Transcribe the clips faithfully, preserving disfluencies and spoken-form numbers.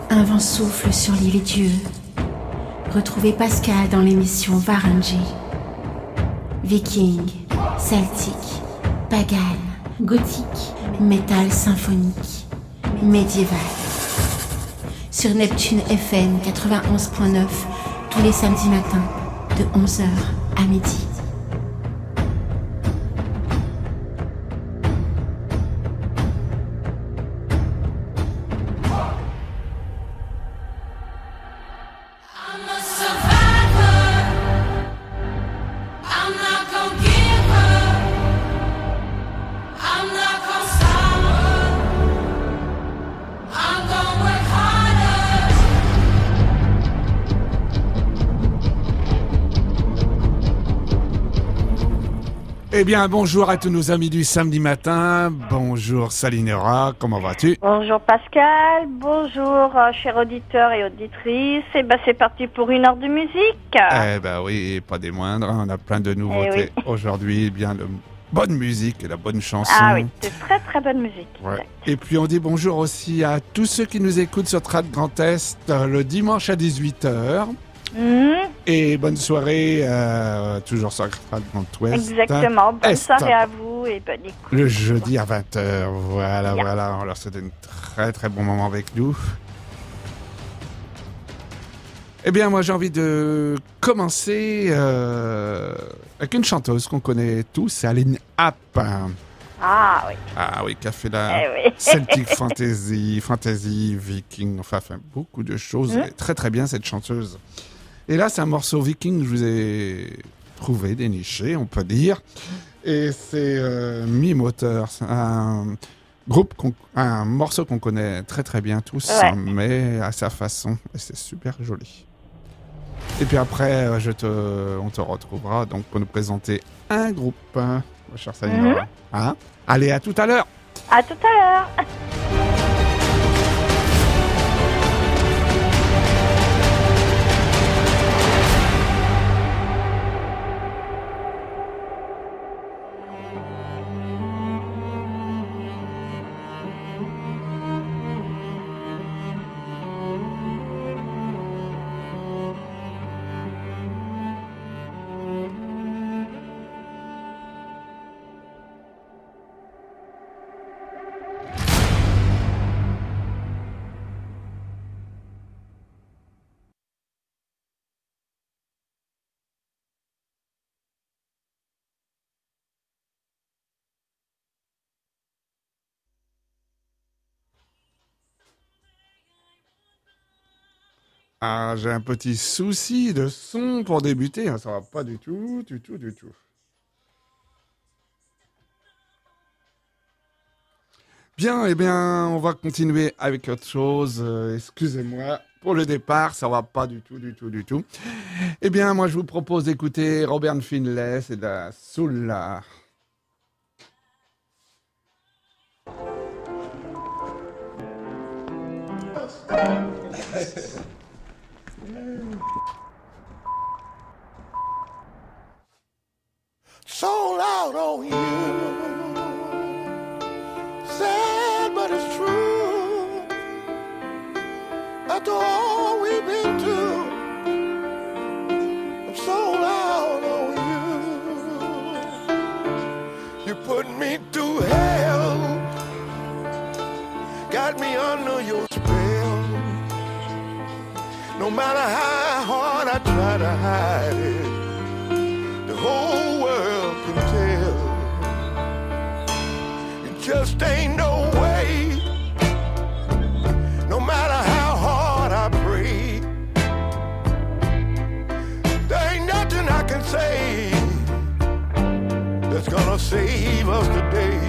Un vent souffle sur l'île Dieu. Retrouvez Pascal dans l'émission Varangy. Viking, celtique, pagan, gothique, métal symphonique, médiéval. Sur Neptune F M quatre-vingt-onze point neuf, tous les samedis matins, de onze heures à midi. Eh bien, bonjour à tous nos amis du samedi matin. Bonjour Salinera, comment vas-tu? Bonjour Pascal, bonjour euh, chers auditeurs et auditrices. Et ben c'est parti pour une heure de musique. Eh ben oui, pas des moindres, on a plein de nouveautés oui. aujourd'hui. Eh bien, de bonne musique et la bonne chanson. Ah oui, c'est très très bonne musique. Ouais. Et puis on dit bonjour aussi à tous ceux qui nous écoutent sur Trad Grand Est euh, le dimanche à dix-huit heures. Mmh. Et bonne soirée, euh, toujours sur Trad Grand Ouest. Exactement, bonne Est. soirée à vous et bonne écoute. Le jeudi à vingt heures, voilà, Yeah. voilà. On leur souhaite un très très bon moment avec nous. Eh bien, moi j'ai envie de commencer euh, avec une chanteuse qu'on connaît tous, c'est Aline App. Ah oui. Ah oui, qui a fait la Eh oui. Celtic Fantasy, Fantasy, Viking, enfin, enfin beaucoup de choses. Mmh. Elle est très très bien cette chanteuse. Et là, c'est un morceau Viking que je vous ai trouvé, déniché, on peut dire. Et c'est euh, Mi-Moteur, c'est un groupe, qu'on, un morceau qu'on connaît très très bien tous, Ouais. mais à sa façon. Et c'est super joli. Et puis après, je te, on te retrouvera donc pour nous présenter un groupe, hein, ma chère Salinora. Mhm. Hein? Allez, à tout à l'heure. À tout à l'heure. Ah, j'ai un petit souci de son pour débuter. hein, Ça va pas du tout, du tout, du tout. Bien, eh bien, on va continuer avec autre chose. Euh, excusez-moi pour le départ, ça va pas du tout, du tout, du tout. Eh bien, moi, je vous propose d'écouter Robert Finlay, c'est de la soul là. Sold out on you. Sad, but it's true. After all we've been through, I'm sold out on you. You put me through hell, got me under your spell. No matter how hard I try to hide it, the whole world can tell. It just ain't no way. No matter how hard I pray, there ain't nothing I can say that's gonna save us today.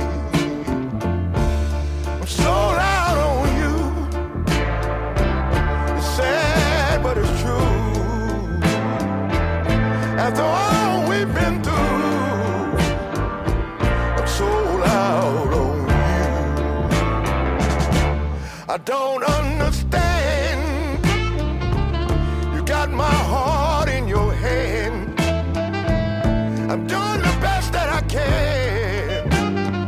I'm sold out on you. It's sad, but it's true. After all we've been through, I'm sold out on you. I don't understand. You got my heart in your hand. I'm doing the best that I can,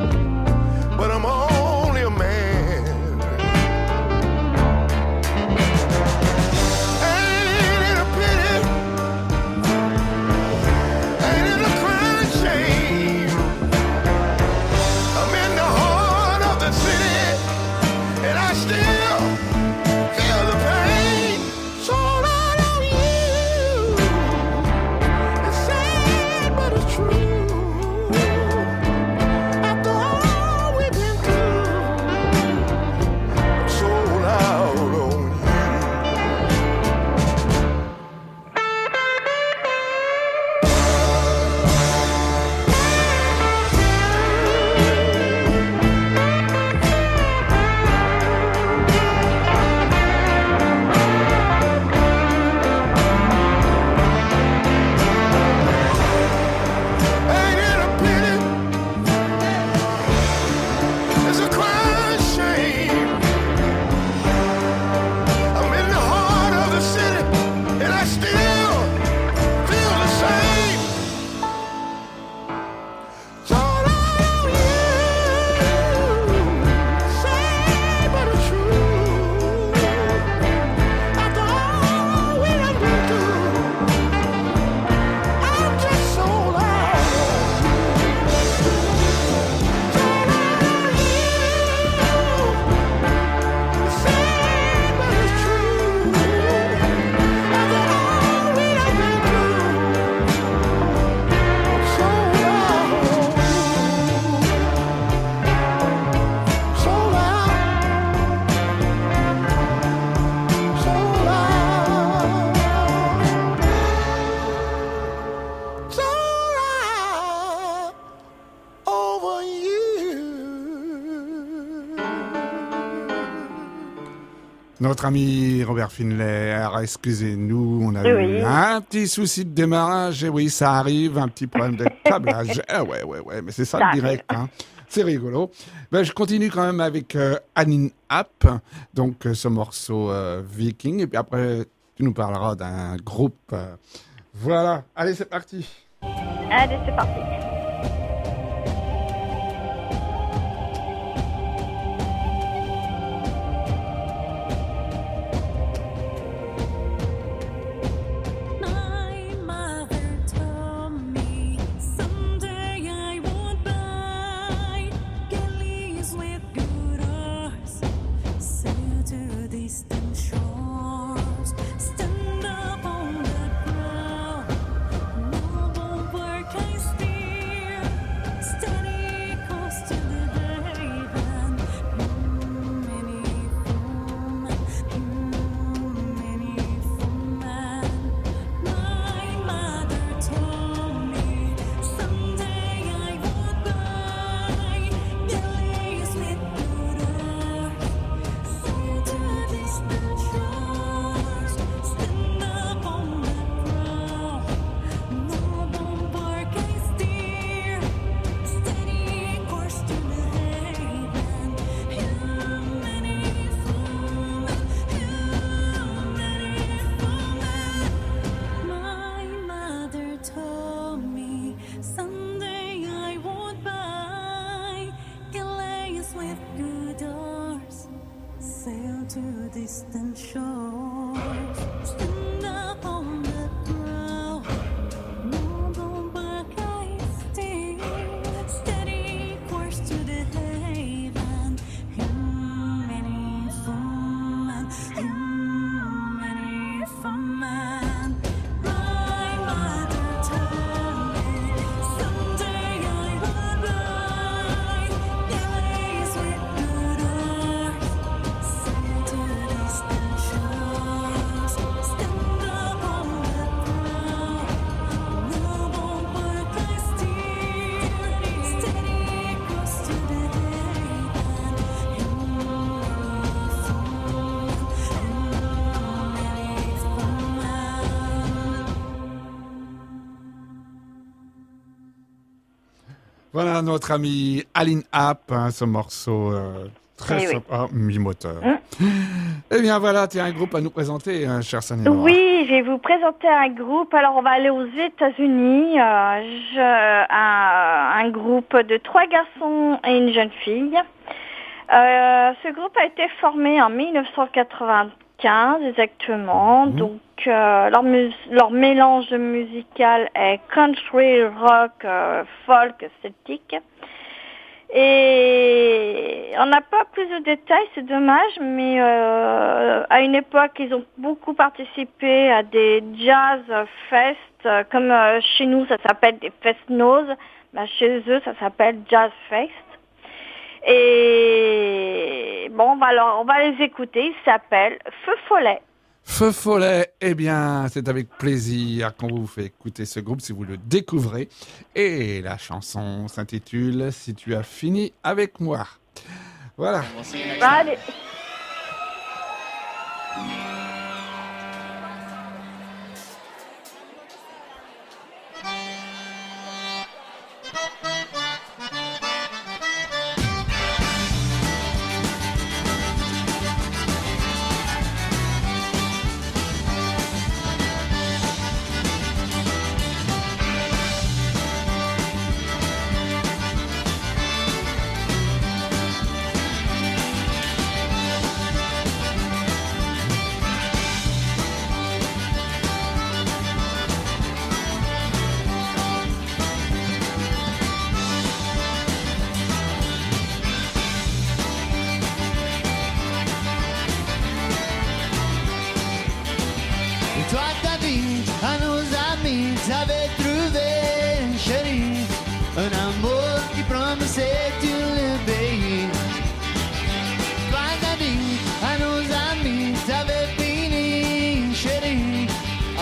but I'm only a man. is a crying shame. I'm in the heart of the city, and I still feel the same. So long you say, but it's true. After all we have been through, I'm just so loud. So long you say, but it's true. After all we have been through, so loud, so loud, so loud, so loud over you. Notre ami Robert Finlay, excusez-nous, on a Oui. eu un petit souci de démarrage, et oui, ça arrive, un petit problème de câblage. Ah ouais, ouais, ouais, mais c'est ça, Ça le direct, hein. C'est rigolo. Ben, je continue quand même avec euh, Aline App, donc euh, ce morceau euh, Viking, et puis après, tu nous parleras d'un groupe. euh, Voilà, allez, c'est parti. Allez, c'est parti. My mother told me someday I would buy galleys with good oars, sail to distant shores, stand up on the prow, noble work I steer, steady course to the haven. Mm, many foemen, mm, many foemen. My mother told me someday I would buy galleys with good oars, sail to distant shores, stand up on the prow, noble bark I steer, steady course to the haven. Here many foemen, here many foemen. My mother told me someday I would buy galleys with good oars, sail to distant shores, stand up on the prow, noble bark I steer, steady course to the haven. Here many foemen, here many foemen. My mother told me someday I would buy galleys with good oars, sail to distant shores, stand up on the prow, noble bark I steer, steady course to the haven. Here many foemen, here many foemen. Voilà notre ami Aline App, hein, ce morceau euh, très Eh oui. sympa, mi-moteur. Hein Eh bien voilà, tu as un groupe à nous présenter, hein, cher Sanina. Oui, je vais vous présenter un groupe. Alors, on va aller aux États-Unis. Euh, je- un, un groupe de trois garçons et une jeune fille. Euh, ce groupe a été formé en mille neuf cent quatre-vingt-quinze exactement. Mhm. Donc, euh, leur, mus- leur mélange musical est country, rock, euh, folk, celtique. Et on n'a pas plus de détails, c'est dommage, mais euh, à une époque, ils ont beaucoup participé à des jazz fest, euh, comme euh, chez nous, ça s'appelle des fest-noz, bah, chez eux, ça s'appelle jazz fest. Et bon, on va, leur- on va les écouter, ils s'appellent Feu Follet. Feu Follet, eh bien, c'est avec plaisir qu'on vous fait écouter ce groupe si vous le découvrez. Et la chanson s'intitule « Si tu as fini avec moi ». Voilà. Allez.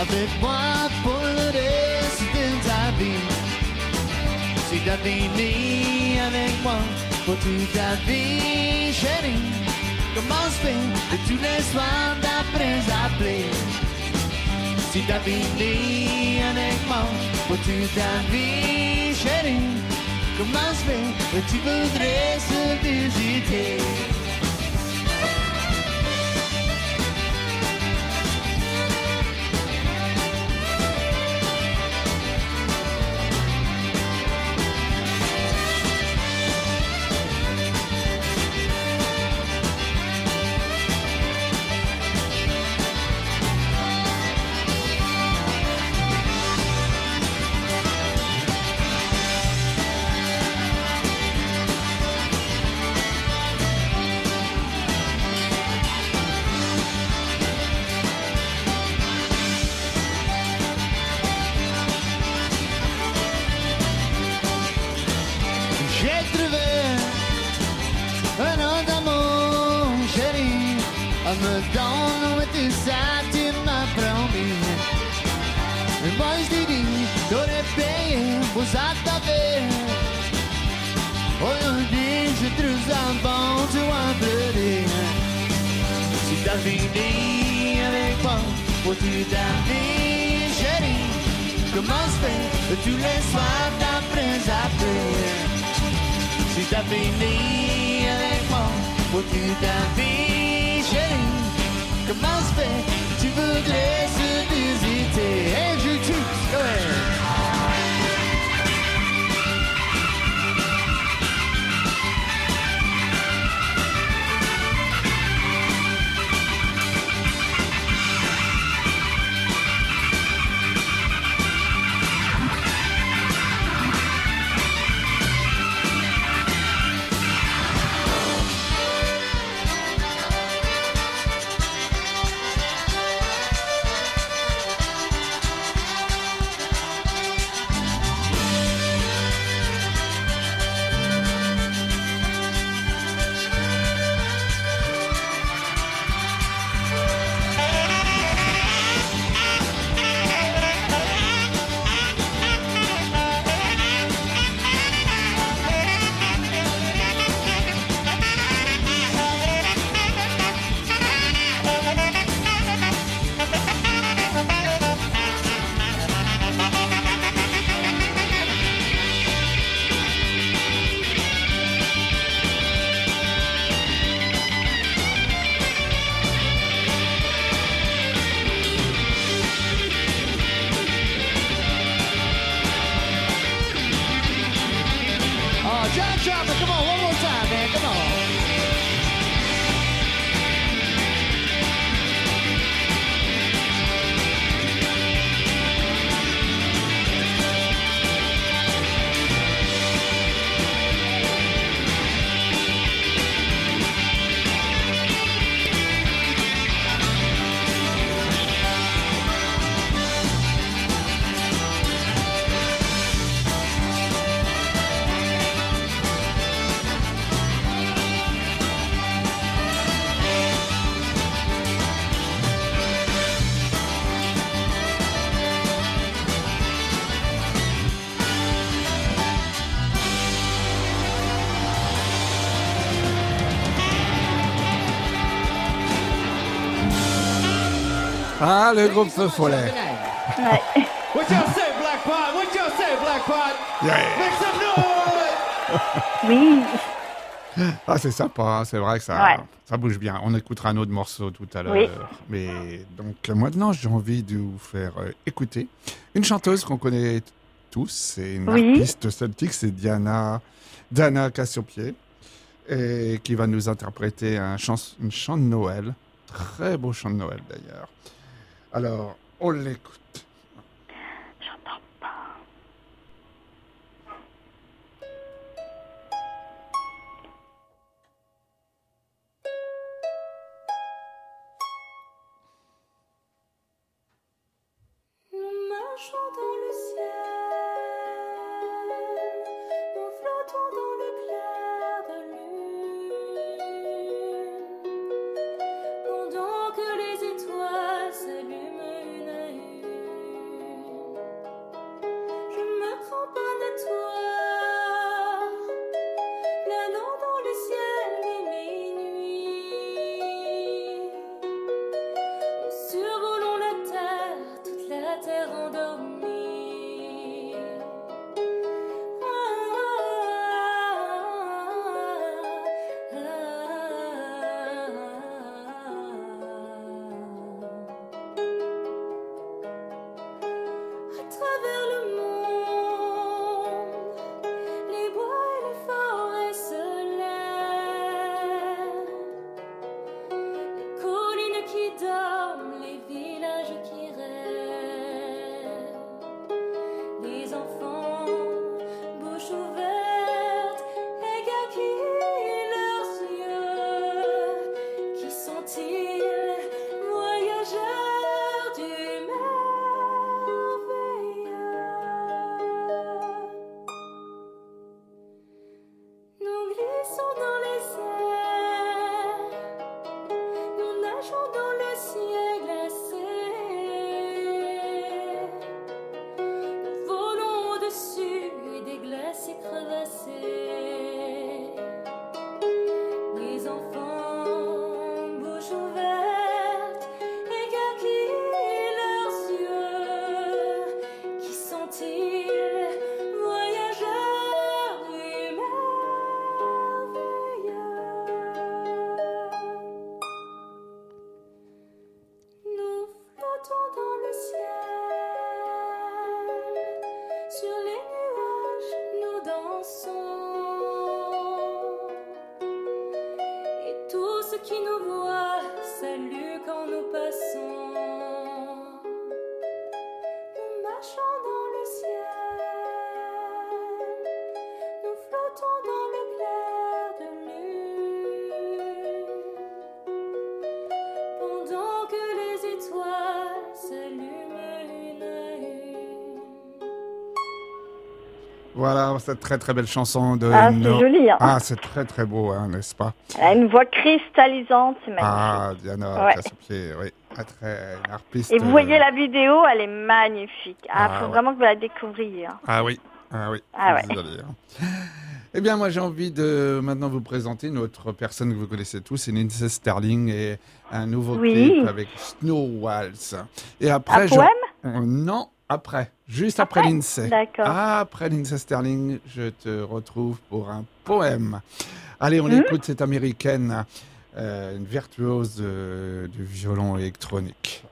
avec moi pour le reste de ta vie. Si t'as fini avec moi pour toute ta vie, chérie, comment se fait que tous les soirs d'après appeler? Si t'as fini avec moi pour toute ta vie, chérie, comment se fait que tu voudrais se visiter? J'ai trouvé un autre amour, chérie. Elle me donne où tout ça, tu m'as promis. Et moi je t'ai dit, t'aurais payé pour ça t'avais. Aujourd'hui, je trouve ça bon, tu vas pleurer. Si t'as fini avec moi pour toute ta vie, chérie, comment se fait que tous les soirs d'après après? Si t'as fini avec moi pour toute ta vie, chérie, comment se fait que tu voudrais se visiter? Hey, je tue, go ahead. John Chopper, come on, one more time, man, come on. Ah, le groupe Feu Follet. Ouais. What y'all say, Black Pod? What y'all say, Black Pod? Yeah. Make some noise! Oui. Ah, c'est sympa, hein, c'est vrai que ça, Ouais. ça bouge bien. On écoutera un autre morceau tout à l'heure. Oui. Mais donc, maintenant, j'ai envie de vous faire euh, écouter une chanteuse qu'on connaît tous. C'est une Oui. artiste celtique, c'est Diana, Diana Cassiopier, et qui va nous interpréter un chant, une chant de Noël. Très beau chant de Noël, d'ailleurs. Alors, on l'écoute. J'entends pas. Nous marchons dans le ciel, nous flottons dans le clair de lune, pendant que les étoiles s'allument une à une. Voilà, cette très très belle chanson de... Ah, c'est No- joli, hein. Ah, c'est très très beau, hein, n'est-ce pas? Elle a une voix cristallisante, c'est magnifique. Ah, Diana Ouais. Cassiopier, oui. Ah, très, une harpiste. Et vous euh, voyez la vidéo, elle est magnifique. Ah, Ah, faut ouais. vraiment que vous la découvriez. hein. Ah oui, ah oui. Ah ouais. vous allez, hein. Eh bien, moi, j'ai envie de maintenant vous présenter une autre personne que vous connaissez tous, c'est Lindsey Sterling et un nouveau Oui. clip avec Snow Waltz. Et Un après, je- poème Euh, non, après, juste après, Après Lindsey. D'accord. Après Lindsey Sterling, je te retrouve pour un poème. Allez, on Hmm écoute cette américaine, euh, une virtuose de- du violon électronique.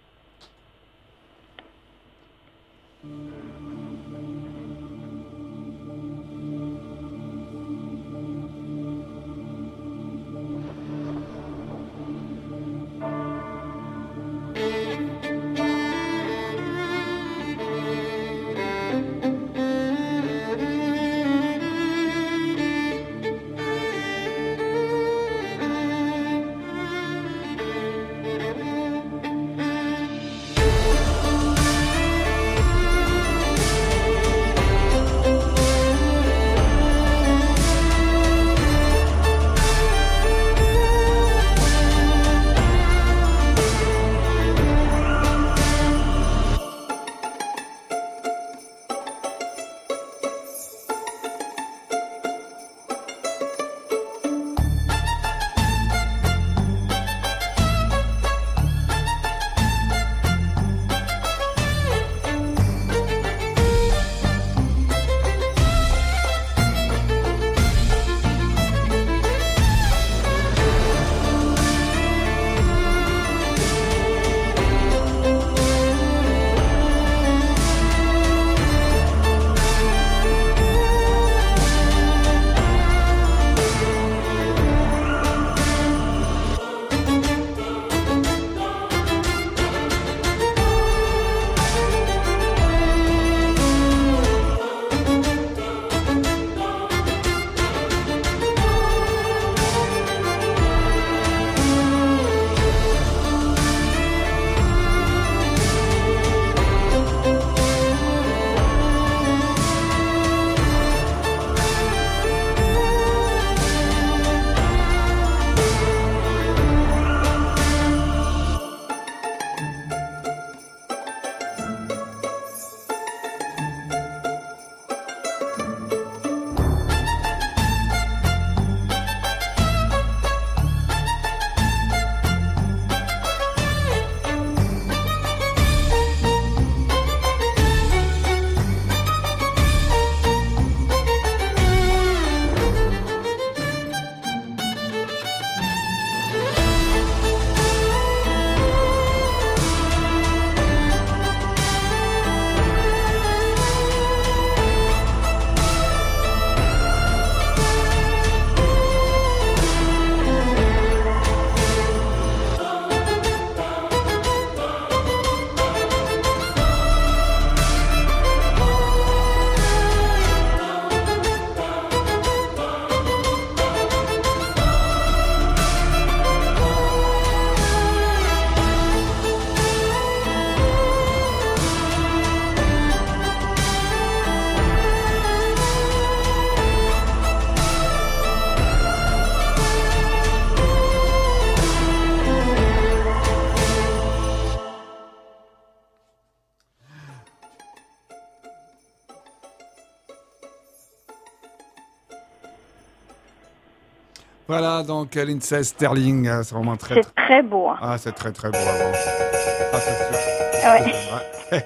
Voilà, donc Lindsey Sterling, euh, c'est vraiment très... C'est très beau. hein. Ah, c'est très très beau. Vraiment. Ah, c'est super. Ouais. Ouais.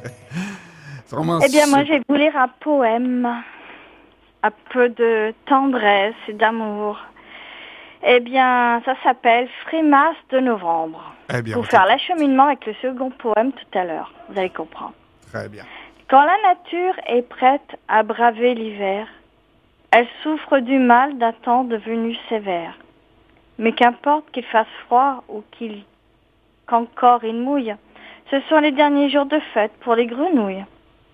C'est vraiment Eh bien, moi, je super. vais vous lire un poème, un peu de tendresse et d'amour. Eh bien, ça s'appelle Frimas de novembre. Eh bien, Pour on faire t'écoute. l'acheminement avec le second poème tout à l'heure. Vous allez comprendre. Très bien. Quand la nature est prête à braver l'hiver, elle souffre du mal d'un temps devenu sévère. Mais qu'importe qu'il fasse froid ou qu'il qu'encore il mouille, ce sont les derniers jours de fête pour les grenouilles.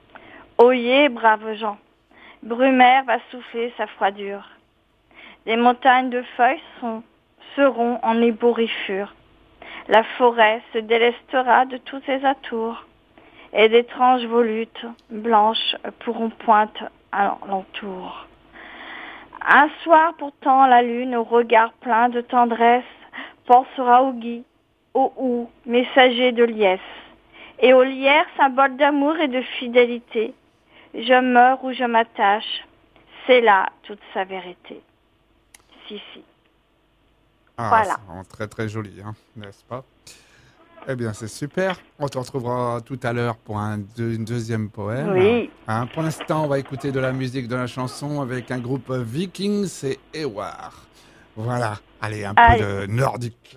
Oyez, braves gens, Brumaire va souffler sa froidure. Les montagnes de feuilles sont, seront en ébouriffure. La forêt se délestera de tous ses atours, et d'étranges volutes blanches pourront pointe alors l'entoure. Un soir pourtant la lune au regard plein de tendresse pensera au gui, au hou, messager de liesse, et au lierre, symbole d'amour et de fidélité. Je meurs ou je m'attache, c'est là toute sa vérité. Si, si. Ah, Voilà. c'est vraiment très très joli, hein, n'est-ce pas? Eh bien, c'est super. On te retrouvera tout à l'heure pour un deux- une deuxième poème. Oui. Hein, pour l'instant, on va écouter de la musique, de la chanson avec un groupe viking, c'est Ewar. Voilà. Allez, un Allez. peu de nordique.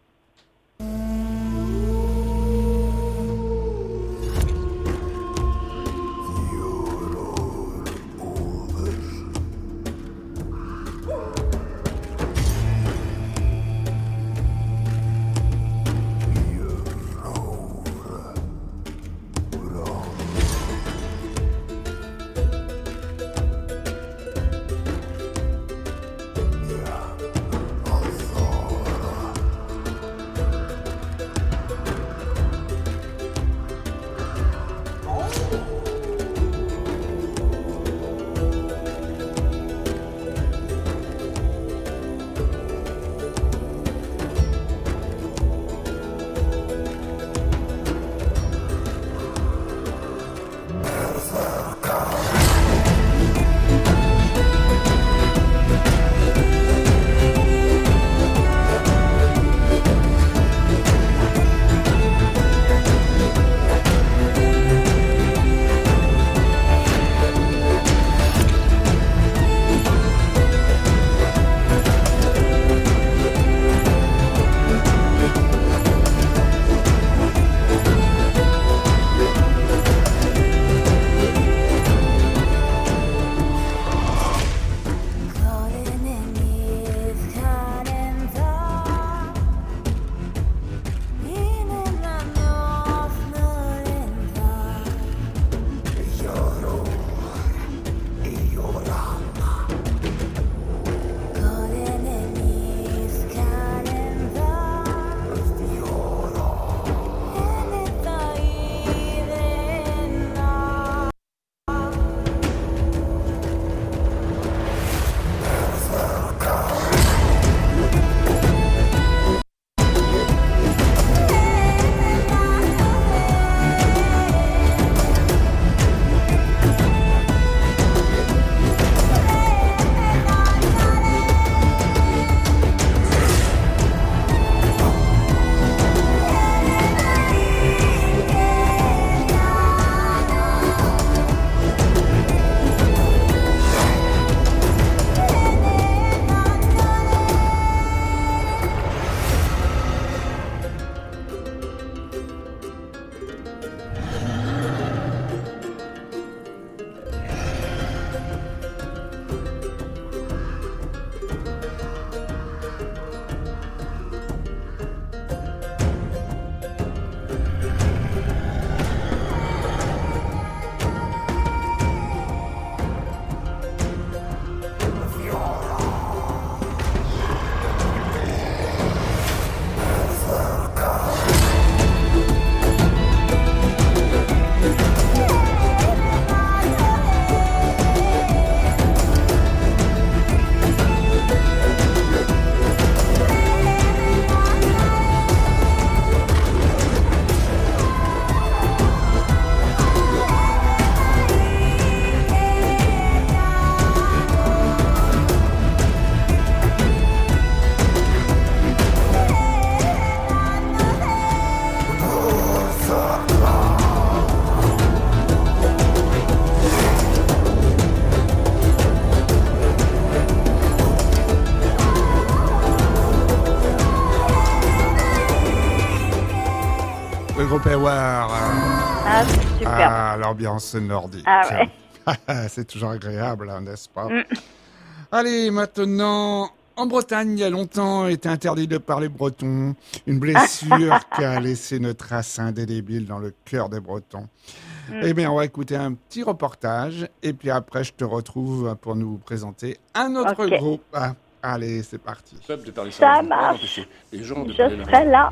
Le groupe Ewar. Ah, c'est super. Ah, l'ambiance nordique. Ah ouais. C'est toujours agréable, hein, n'est-ce pas? mm. Allez, maintenant, en Bretagne, il y a longtemps, était interdit de parler breton. Une blessure qui a laissé une trace indélébile dans le cœur des Bretons. Mm. Eh bien, on va écouter un petit reportage. Et puis après, je te retrouve pour nous présenter un autre okay. groupe. Ah, allez, c'est parti. Ça marche. Je serai là.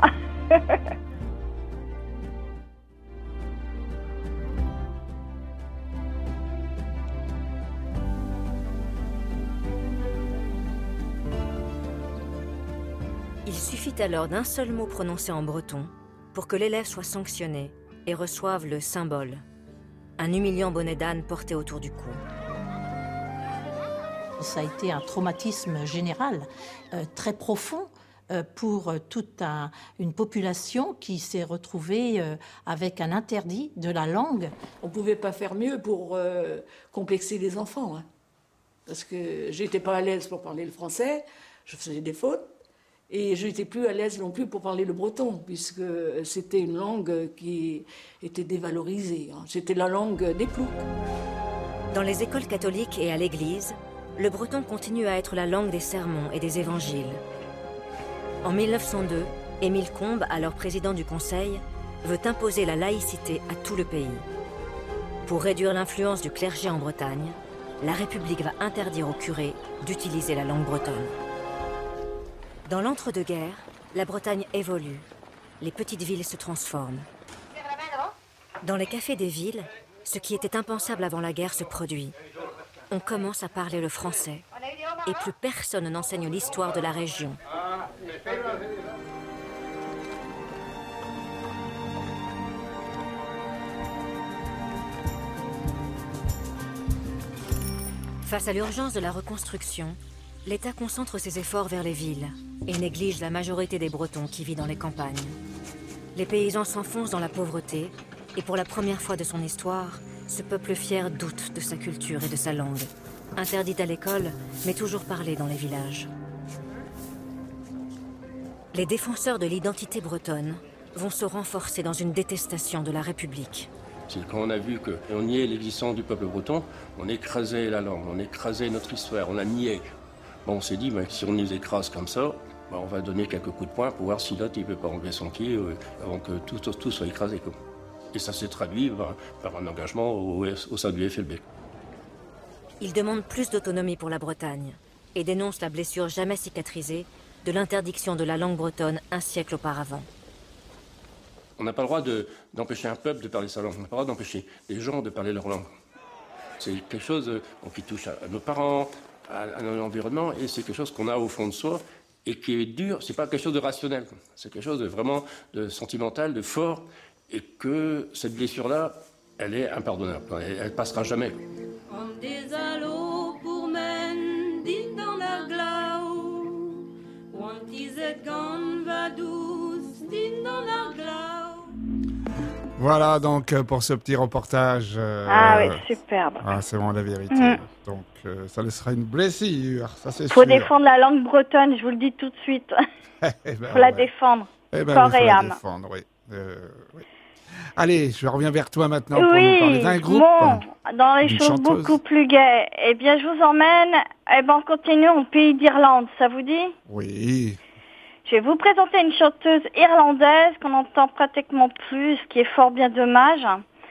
Il suffit alors d'un seul mot prononcé en breton pour que l'élève soit sanctionné et reçoive le symbole, un humiliant bonnet d'âne porté autour du cou. Ça a été un traumatisme général, euh, très profond, euh, pour toute un, une population qui s'est retrouvée euh, avec un interdit de la langue. On ne pouvait pas faire mieux pour euh, complexer les enfants, hein. Parce que j'étais pas à l'aise pour parler le français, je faisais des fautes, et je n'étais plus à l'aise non plus pour parler le breton, puisque c'était une langue qui était dévalorisée, hein. C'était la langue des ploucs. Dans les écoles catholiques et à l'église, le breton continue à être la langue des sermons et des évangiles. En mille neuf cent deux, Émile Combes, alors président du Conseil, veut imposer la laïcité à tout le pays. Pour réduire l'influence du clergé en Bretagne, la République va interdire aux curés d'utiliser la langue bretonne. Dans l'entre-deux-guerres, la Bretagne évolue. Les petites villes se transforment. Dans les cafés des villes, ce qui était impensable avant la guerre se produit. On commence à parler le français et plus personne n'enseigne l'histoire de la région. Face à l'urgence de la reconstruction, l'État concentre ses efforts vers les villes et néglige la majorité des Bretons qui vit dans les campagnes. Les paysans s'enfoncent dans la pauvreté et pour la première fois de son histoire, ce peuple fier doute de sa culture et de sa langue. Interdite à l'école, mais toujours parlée dans les villages. Les défenseurs de l'identité bretonne vont se renforcer dans une détestation de la République. C'est quand on a vu qu'on niait l'existence du peuple breton, on écrasait la langue, on écrasait notre histoire, on la niait. Bon, on s'est dit, bah, si on nous écrase comme ça, bah, on va donner quelques coups de poing pour voir si l'autre ne peut pas enlever son pied euh, avant que tout, tout, tout soit écrasé. Quoi. Et ça s'est traduit par, par un engagement au, au sein du F L B. Il demande plus d'autonomie pour la Bretagne et dénonce la blessure jamais cicatrisée de l'interdiction de la langue bretonne un siècle auparavant. On n'a pas le droit de, d'empêcher un peuple de parler sa langue, on n'a pas le droit d'empêcher les gens de parler leur langue. C'est quelque chose euh, qui touche à, à nos parents, à, à notre environnement, et c'est quelque chose qu'on a au fond de soi, et qui est dur, c'est pas quelque chose de rationnel, c'est quelque chose de vraiment de sentimental, de fort, et que cette blessure-là, elle est impardonnable, elle, elle passera jamais. Om des allo pour men dit dans la glau, want is it gone vadous dit dans la glau. Voilà donc euh, pour ce petit reportage. Euh, Ah oui, superbe. Ah, c'est vraiment la vérité. Mhm. Donc euh, ça laissera une blessure, ça c'est Faut sûr. défendre la langue bretonne, je vous le dis tout de suite. Eh ben, Faut la ouais. défendre. Eh ben, corps il faut et la âme. défendre, oui. Euh, oui. Allez, je reviens vers toi maintenant pour nous Oui, parler d'un groupe. bon, dans les d'une choses chanteuse. beaucoup plus gaies, eh bien, je vous emmène, eh ben, on continue au pays d'Irlande, ça vous dit? Oui. Je vais vous présenter une chanteuse irlandaise qu'on entend pratiquement plus, ce qui est fort bien dommage.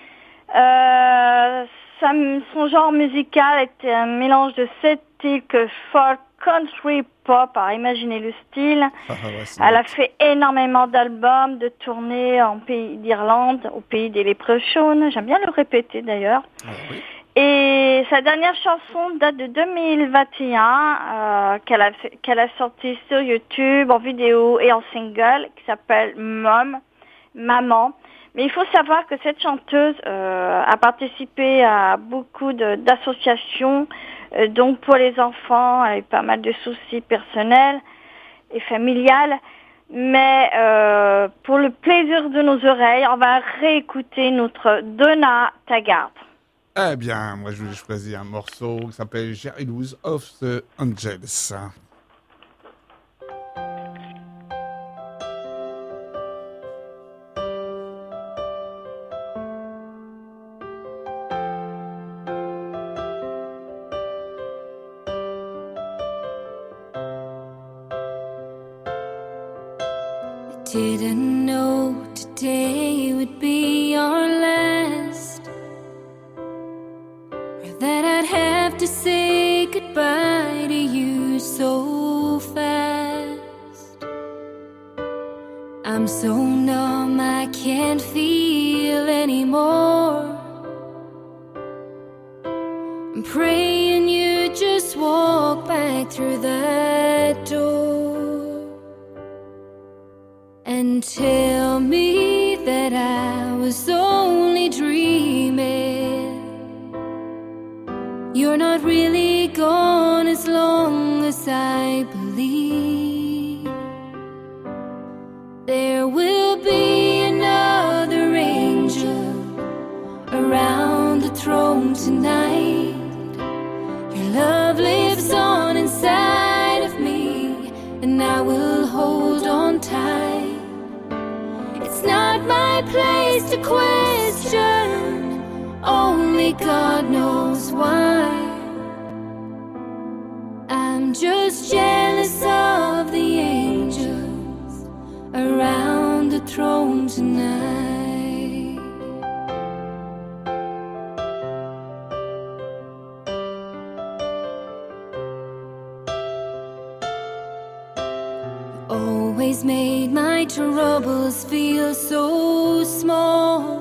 Euh, ça, son genre musical était un mélange de sept styles que folk, country, pop, alors imaginez le style. Ah, ouais, c'est Elle a fait énormément d'albums, de tournées en pays d'Irlande, au pays des Leprechauns. J'aime bien le répéter d'ailleurs. Ah, oui. Et sa dernière chanson date de deux mille vingt et un, euh, qu'elle a, fait- qu'elle a sorti sur YouTube, en vidéo et en single, qui s'appelle Mom, Maman. Mais il faut savoir que cette chanteuse euh, a participé à beaucoup de- d'associations, euh, donc pour les enfants, elle a eu pas mal de soucis personnels et familiales. Mais euh, pour le plaisir de nos oreilles, on va réécouter notre Donna Taggart. Eh bien, moi je vais choisir un morceau qui s'appelle Shadows of the Angels. Didn't know today would be our last, or that I'd have to say goodbye to you so fast. I'm so numb I can't feel anymore. I'm praying you just walk back through that door. and tell me that I was only dreaming. You're not really gone as long as I believe. There will be another angel around the throne tonight. Your love lives on inside of me, and I will hold on tight. It's not my place to question, only God knows why. I'm just jealous of the angels around the throne tonight. Always made my troubles feel so small,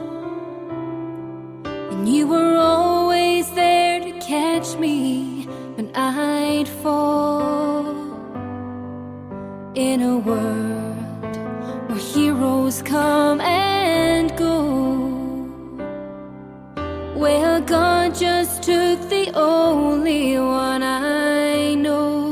and you were always there to catch me when I'd fall. In a world where heroes come and go, well, God just took the only one I know.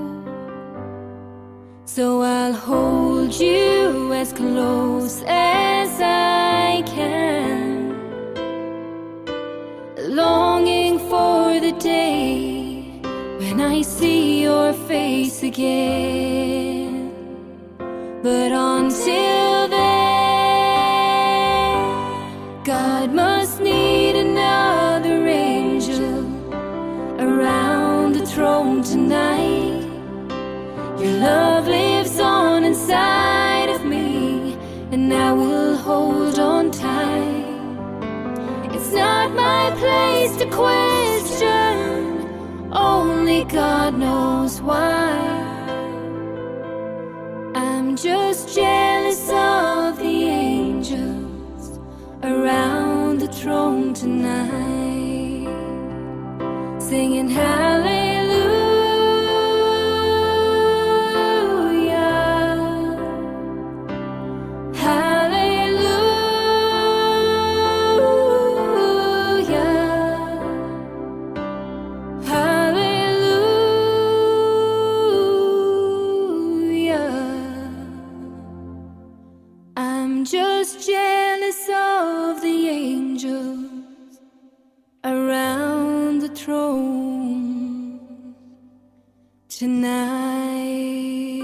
So I'll hold you as close as I can, longing for the day when I see your face again. But until then, God must need another angel around the throne tonight. Your love lives on inside of me, and I will hold on tight. It's not my place to question, only God knows why. I'm just jealous of the angels around the throne tonight, singing hallelujah. Just jealous of the angels around the throne tonight.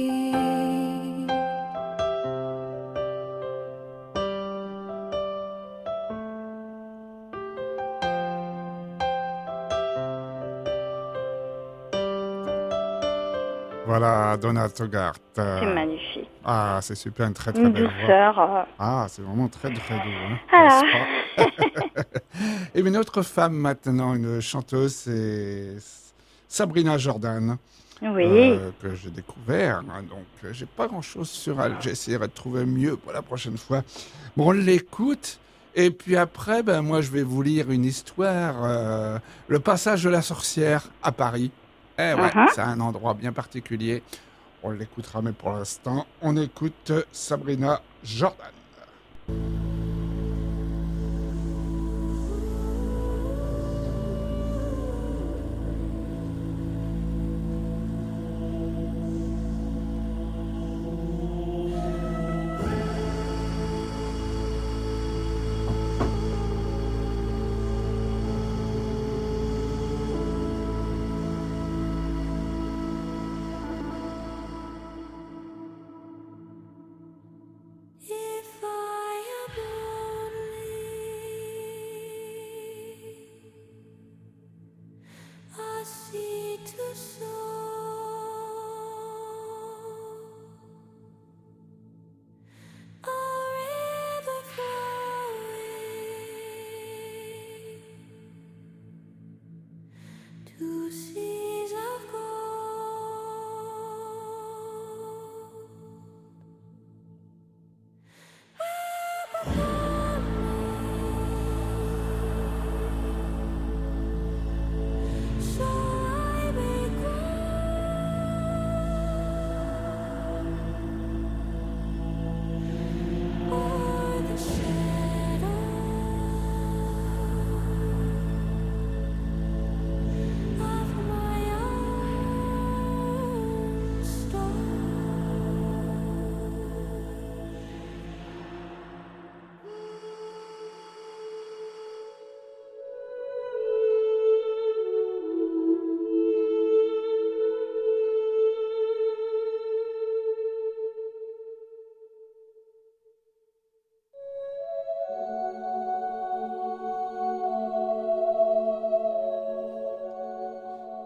Voilà, Donna Togart. C'est magnifique. Ah, c'est super, une très très Une belle douceur. voix. Ah, c'est vraiment très très doux. Hein, Voilà. Et une autre femme maintenant, une chanteuse, c'est Sabrina Jordan. Oui. Euh, que j'ai découvert. Hein, donc, euh, j'ai pas grand-chose sur elle. J'essaierai de trouver mieux pour la prochaine fois. Bon, on l'écoute. Et puis après, ben, moi, je vais vous lire une histoire. Euh, le passage de la sorcière à Paris. Eh ouais, Uh-huh. c'est un endroit bien particulier. On l'écoutera, mais pour l'instant, on écoute Sabrina Jordan. If I am lonely, I see to soul a river flowing to seas of gold. So I may go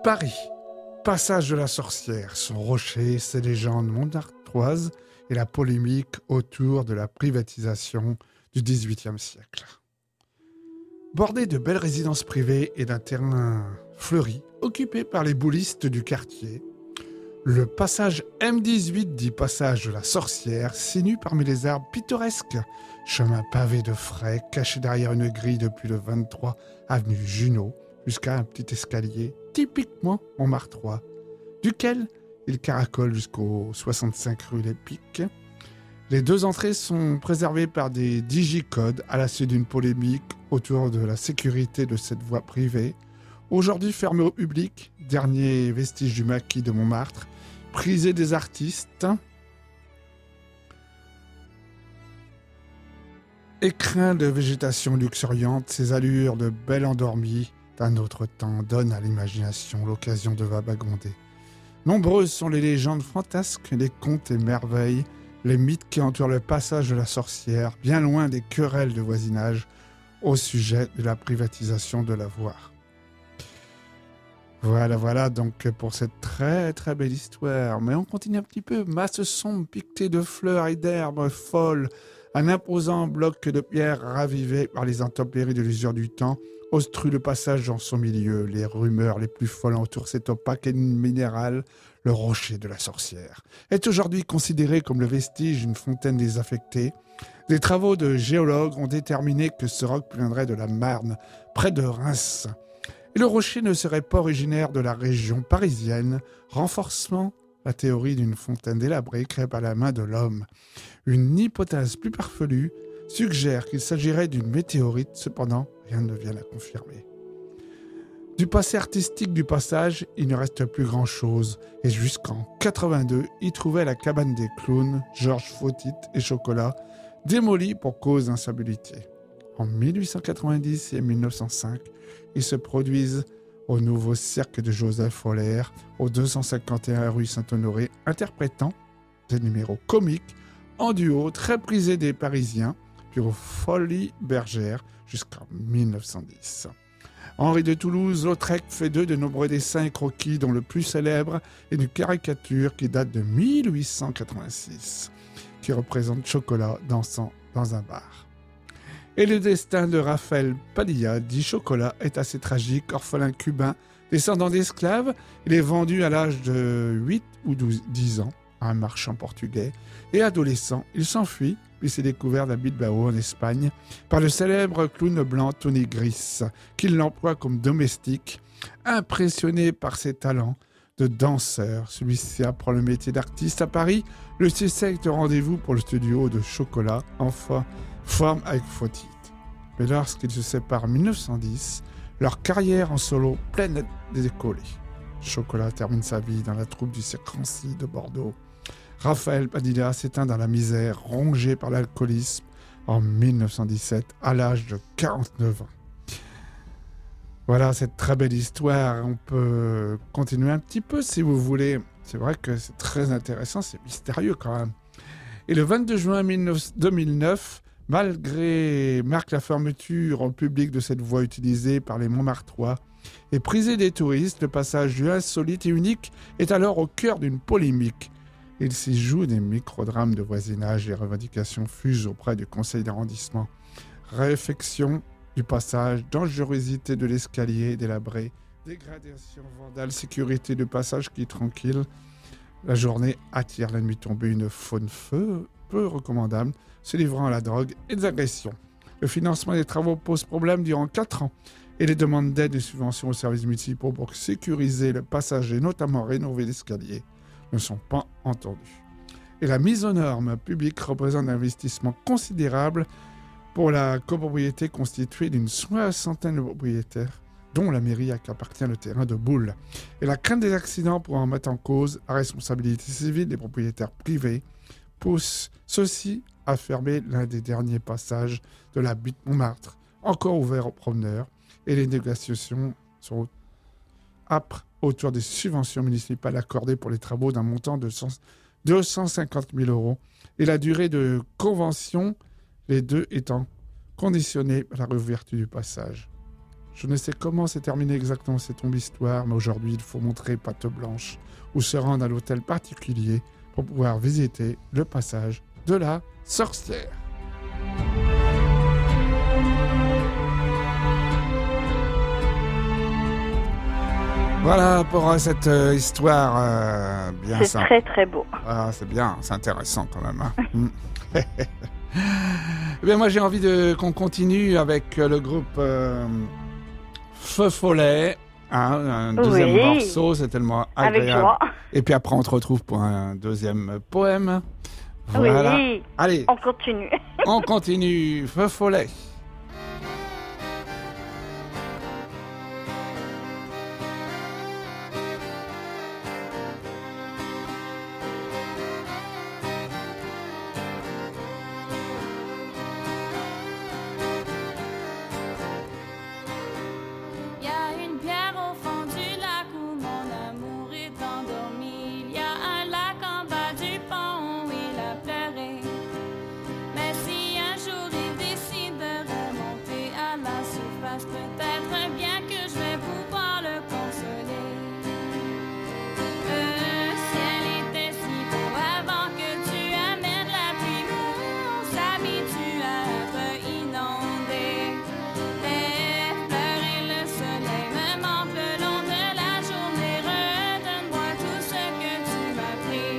Paris, passage de la sorcière, son rocher, ses légendes montartoises et la polémique autour de la privatisation du dix-huitième siècle. Bordé de belles résidences privées et d'un terrain fleuri, occupé par les boulistes du quartier, le passage M dix-huit, dit passage de la sorcière, sinue parmi les arbres pittoresques, chemin pavé de frais, caché derrière une grille depuis le vingt-trois avenue Junot, jusqu'à un petit escalier typiquement montmartrois, duquel il caracole jusqu'au soixante-cinq rue Les Pics. Les deux entrées sont préservées par des digicodes à la suite d'une polémique autour de la sécurité de cette voie privée, aujourd'hui fermée au public, dernier vestige du maquis de Montmartre, prisé des artistes, écrin de végétation luxuriante, ses allures de belle endormie d'un autre temps donnent à l'imagination l'occasion de vagabonder. Nombreuses sont les légendes fantasques, les contes et merveilles, les mythes qui entourent le passage de la sorcière, bien loin des querelles de voisinage au sujet de la privatisation de la voie. Voilà, voilà donc pour cette très très belle histoire. Mais on continue un petit peu. Masse sombre piquetée de fleurs et d'herbes folles, un imposant bloc de pierre ravivé par les intempéries de l'usure du temps, obstrue le passage dans son milieu. Les rumeurs les plus folles entourent cet opaque minéral, le rocher de la sorcière, est aujourd'hui considéré comme le vestige d'une fontaine désaffectée. Des travaux de géologues ont déterminé que ce roc viendrait de la Marne, près de Reims. Et le rocher ne serait pas originaire de la région parisienne, renforçant la théorie d'une fontaine délabrée créée par la main de l'homme. Une hypothèse plus farfelue suggère qu'il s'agirait d'une météorite, cependant, rien ne vient la confirmer. Du passé artistique du passage, il ne reste plus grand-chose, et jusqu'en quatre-vingt-deux, y trouvait la cabane des clowns, Georges Fautit et Chocolat, démolie pour cause d'insalubrité. En mille huit cent quatre-vingt-dix et mille neuf cent cinq, ils se produisent au nouveau cirque de Joseph Holler, au deux cent cinquante et un rue Saint-Honoré, interprétant des numéros comiques en duo très prisés des Parisiens, puis aux Folies Bergères jusqu'en mille neuf cent dix. Henri de Toulouse-Lautrec fait d'eux de nombreux dessins et croquis, dont le plus célèbre est une caricature qui date de mille huit cent quatre-vingt-six, qui représente Chocolat dansant dans un bar. Et le destin de Raphaël Padilla, dit Chocolat, est assez tragique. Orphelin cubain, descendant d'esclaves, il est vendu à l'âge de huit ou dix ans à un marchand portugais. Et adolescent, il s'enfuit, puis s'est découvert à Bilbao, en Espagne, par le célèbre clown blanc Tony Gris, qui l'emploie comme domestique. Impressionné par ses talents de danseur, celui-ci apprend le métier d'artiste à Paris. Le succès est au rendez-vous pour le studio de Chocolat, enfin forme avec Fautit. Mais lorsqu'ils se séparent en mille neuf cent dix, leur carrière en solo pleine décollée. Chocolat termine sa vie dans la troupe du cirque Rancy de Bordeaux. Raphaël Padilla s'éteint dans la misère, rongé par l'alcoolisme, en mille neuf cent dix-sept, à l'âge de quarante-neuf ans. Voilà cette très belle histoire. On peut continuer un petit peu si vous voulez. C'est vrai que c'est très intéressant, c'est mystérieux quand même. Et le vingt-deux juin deux mille neuf, malgré marque la fermeture en public de cette voie utilisée par les Montmartrois et prisée des touristes, le passage du insolite et unique est alors au cœur d'une polémique. Il s'y joue des microdrames de voisinage et revendications fusent auprès du conseil d'arrondissement. Réfection du passage, dangerosité de l'escalier délabré, dégradation vandale, sécurité du passage qui est tranquille. La journée attire la nuit tombée une faune feu, peu recommandable, se livrant à la drogue et des agressions. Le financement des travaux pose problème durant quatre ans et les demandes d'aide et subventions aux services municipaux pour sécuriser le passage et notamment rénover l'escalier ne sont pas entendues. Et la mise aux normes publiques représente un investissement considérable pour la copropriété constituée d'une soixantaine de propriétaires, dont la mairie à qui appartient le terrain de Boule. Et la crainte des accidents pour en mettre en cause la responsabilité civile des propriétaires privés pousse ceux-ci à fermer l'un des derniers passages de la butte Montmartre, encore ouvert aux promeneurs, et les négociations sont âpres autour des subventions municipales accordées pour les travaux d'un montant de deux cent cinquante mille euros et la durée de convention, les deux étant conditionnés à la réouverture du passage. Je ne sais comment s'est terminée exactement cette tombe histoire, mais aujourd'hui, il faut montrer patte blanche ou se rendre à l'hôtel particulier pour pouvoir visiter le passage de la sorcière. Voilà pour euh, cette euh, histoire euh, bien C'est simple. très très beau. Ah, c'est bien, c'est intéressant quand même. Hein. Mm. Eh bien, moi, j'ai envie de qu'on continue avec euh, le groupe euh, Feu Follet. Hein, un deuxième Oui. morceau, c'est tellement Avec agréable. joie. Et puis après, on te retrouve pour un deuxième poème. Voilà. Oui. Allez, On continue. on continue. Feu Follet. Y a une pierre au fond du lac où mon amour est endormi. Y a un lac en bas du pont où il a pleuré. Mais si un jour il décide de remonter à la surface, peut-être bien que je vais pouvoir le consoler. Le ciel était si beau avant que tu amènes la pluie. On s'habitue à être inondé. Les fleurs et le soleil me manquent le long de la journée. Redonne-moi tout ce que tu m'as pris.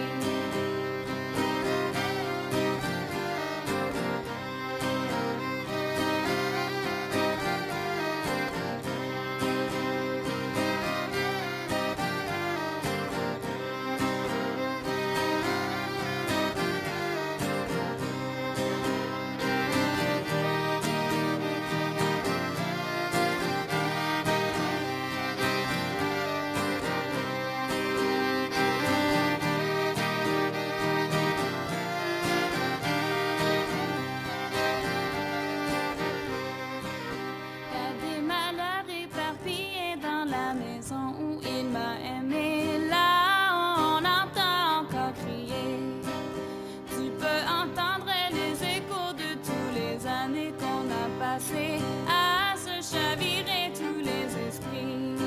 Y a des malheurs éparpillés dans la maison où il m'a aimé. Là, on entend encore crier. Tu peux entendre les échos de tous les années qu'on a passées à se chavirer tous les esprits.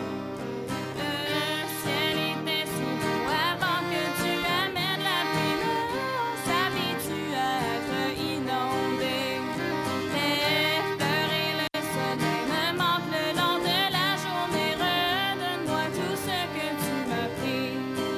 Le ciel était si beau avant que tu amènes la pluie. On s'habitue à être inondé. Les fleurs et le soleil me manquent le long de la journée. Redonne-moi tout ce que tu m'as pris.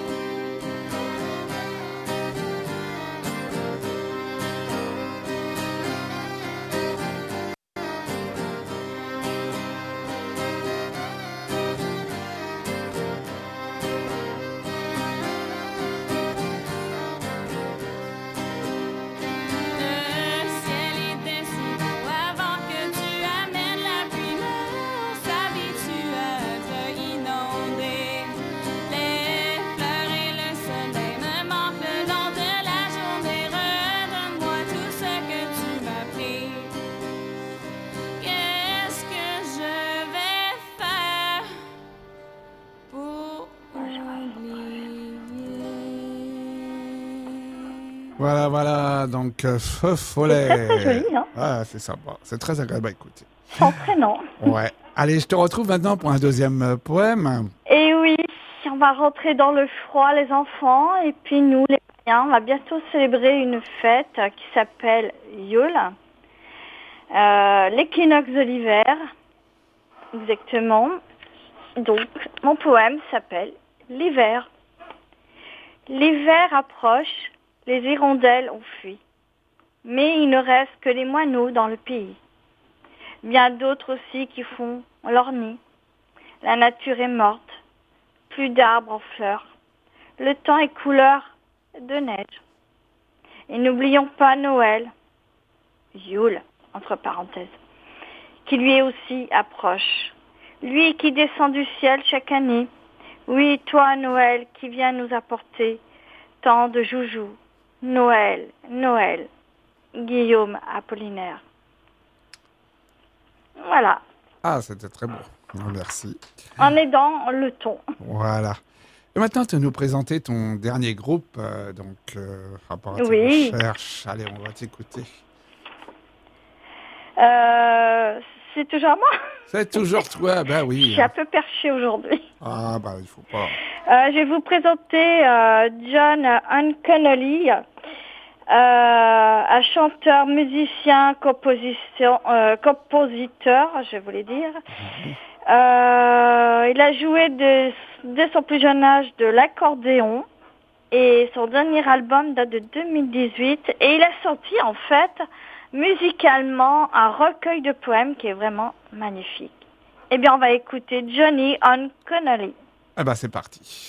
Le ciel était si beau avant que tu amènes la pluie. On s'habitue à être inondé. Les fleurs et le soleil me manquent le long de la journée. Redonne-moi tout ce que tu m'as pris. Qu'est-ce que je vais faire pour oublier? Voilà, voilà. Donc, euh, Feu Follet. C'est très, très joli, hein. Ah, c'est sympa. C'est très agréable à écouter. C'est entraînant. Ouais. Allez, je te retrouve maintenant pour un deuxième euh, poème. Et oui, on va rentrer dans le froid, les enfants, et puis nous, les Païens, on va bientôt célébrer une fête qui s'appelle Yule, euh, l'équinoxe de l'hiver, exactement. Donc, mon poème s'appelle L'hiver. L'hiver approche, les hirondelles ont fui, mais il ne reste que les moineaux dans le pays. Bien d'autres aussi qui font leur nid. La nature est morte, plus d'arbres en fleurs. Le temps est couleur de neige. Et n'oublions pas Noël, Yule, entre parenthèses, qui lui aussi approche. Lui qui descend du ciel chaque année. Oui, toi, Noël, qui viens nous apporter tant de joujoux. Noël, Noël, Guillaume Apollinaire. Voilà, Ah, c'était très beau. Merci. on est dans le ton. Voilà. Et maintenant, tu vas nous présenter ton dernier groupe, euh, donc, euh, rapport à tes Oui. recherches. Allez, on va t'écouter. Euh, c'est toujours moi. C'est toujours toi, bah Je oui. suis un peu perchée aujourd'hui. Ah, bah, il faut pas. Euh, je vais vous présenter euh, John Unconnelly, euh, un chanteur, musicien, composition, euh, compositeur, je voulais dire. Euh, il a joué de, dès son plus jeune âge de l'accordéon et son dernier album date de deux mille dix-huit et il a sorti en fait musicalement un recueil de poèmes qui est vraiment magnifique. Eh bien, on va écouter Johnny Unconnelly. Ah bah c'est parti.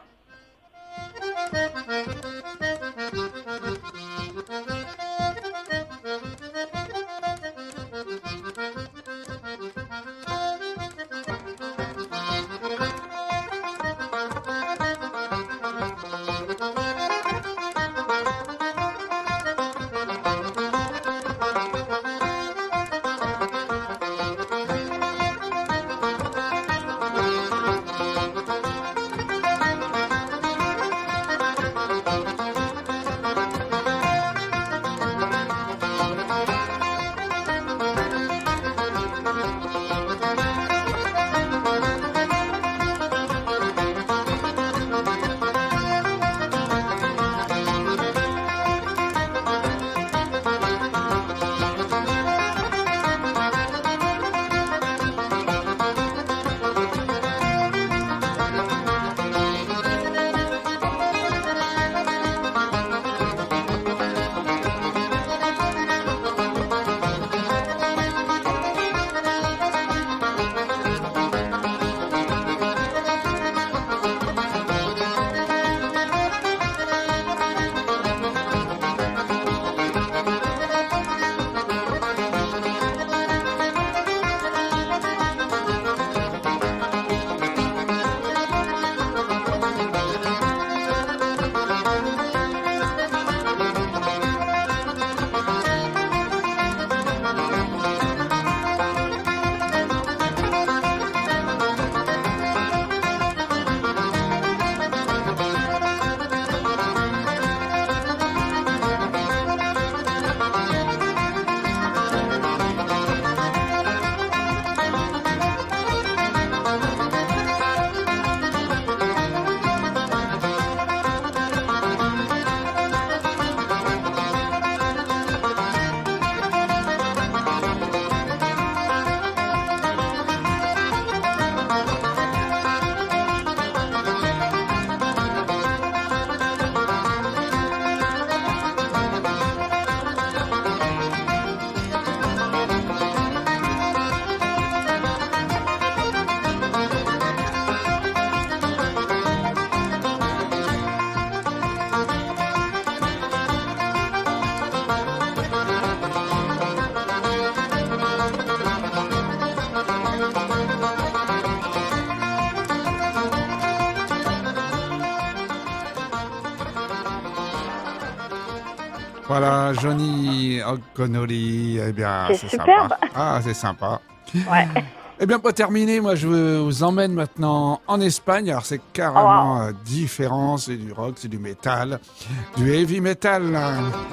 Voilà, Johnny Unconnelly, eh bien, C'est c'est superbe. sympa. Ah, c'est sympa. Ouais. Eh bien, pour terminer, moi, je vous emmène maintenant en Espagne. Alors, c'est carrément Oh, wow. euh, différent. C'est du rock, c'est du métal, du heavy metal, là,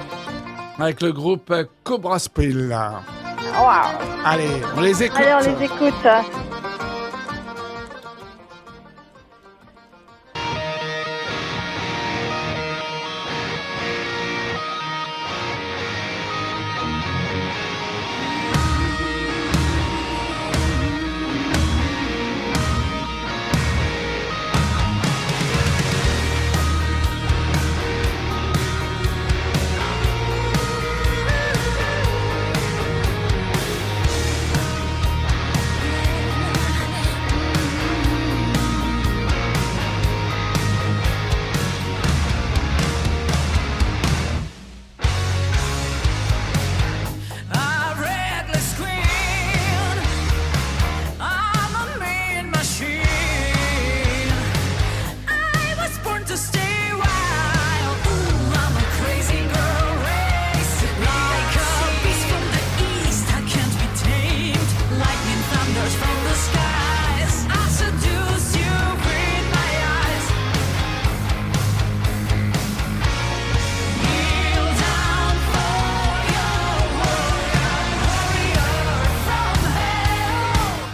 avec le groupe euh, Cobra Spill. là. Wow. Allez, on les écoute. Allez, on les écoute. Thank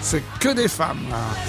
c'est que des femmes.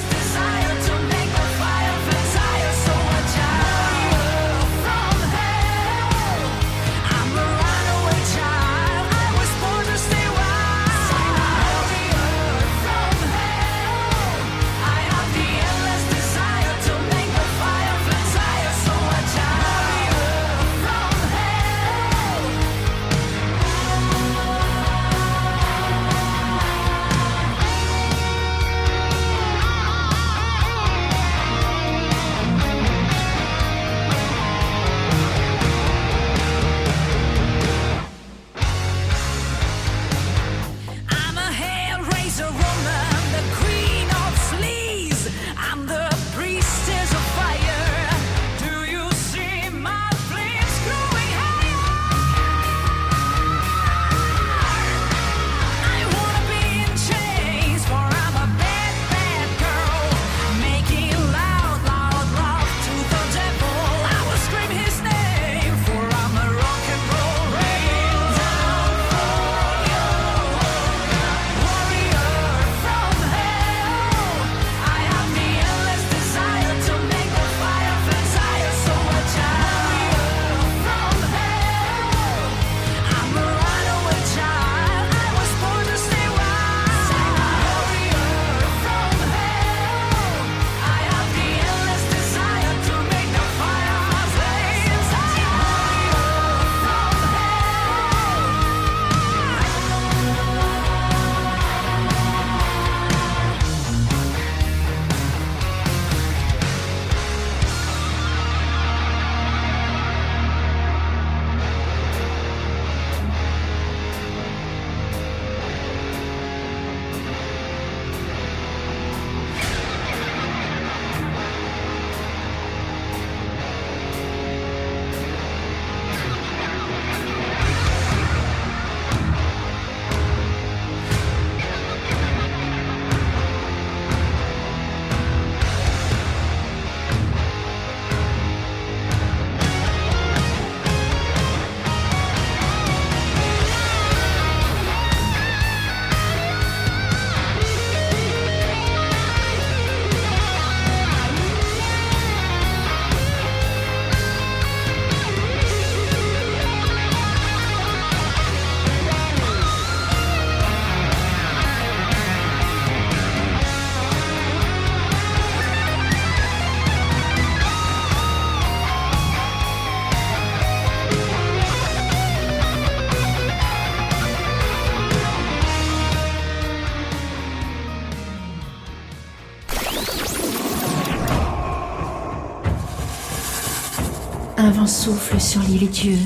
Un vent souffle sur l'île Dieu.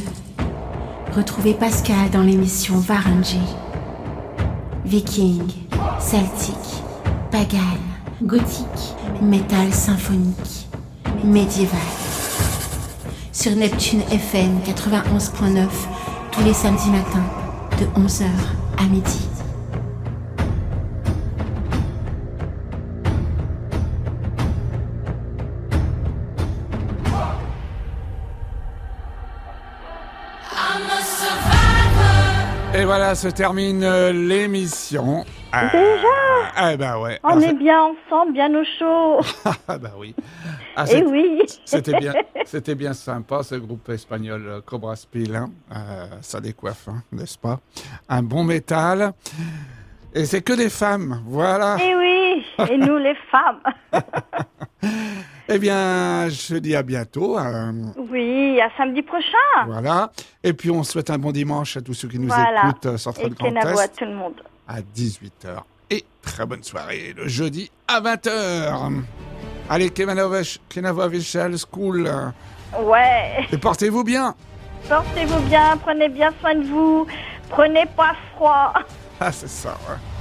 Retrouvez Pascal dans l'émission Varangy. Viking, celtique, pagan, gothique, métal symphonique, médiéval. Sur Neptune F M quatre-vingt-onze point neuf, tous les samedis matins, de onze heures à midi. Et voilà, se termine euh, l'émission. Ah, Déjà Eh ben ouais. On Alors, est bien ensemble, bien au chaud. Ah bah oui. Ah, Eh c'est- oui. C'était bien, c'était bien sympa ce groupe espagnol euh, Cobra Spill. Hein. Euh, ça décoiffe, hein, n'est-ce pas? Un bon métal. Et c'est que des femmes, voilà. Eh oui, et nous les femmes. Eh bien, je dis à bientôt. euh, Oui, à samedi prochain. voilà. Et puis on souhaite un bon dimanche à tous ceux qui nous Voilà. écoutent euh, sur Et Central Grand Kenavo à Est tout le monde. à dix-huit heures. Et très bonne soirée le jeudi à vingt heures. Allez, Kenavo Visual School. Ouais. Et portez-vous bien. Portez-vous bien, prenez bien soin de vous. Prenez pas froid. Ah, c'est ça, ouais.